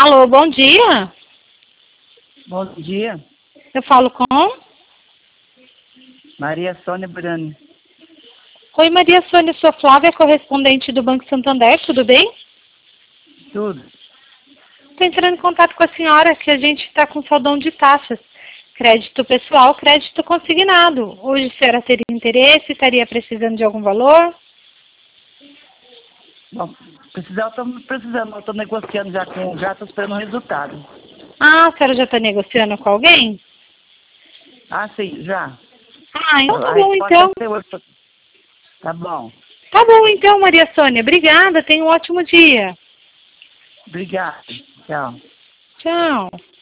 Alô, bom dia. Bom dia. Eu falo com? Maria Sônia Brani. Oi, Maria Sônia, sou Flávia, correspondente do Banco Santander, tudo bem? Tudo. Estou entrando em contato com a senhora que a gente está com saldão de taxas. Crédito pessoal, crédito consignado. Hoje a senhora teria interesse, estaria precisando de algum valor? Bom, estamos precisando, eu estou negociando já estou esperando o resultado. Ah, a senhora já está negociando com alguém? Ah, sim, já. Ah, então tá A bom, resposta então. vai ser hoje. Tá bom. Tá bom, então, Maria Sônia. Obrigada, tenha um ótimo dia. Obrigado. Tchau. Tchau.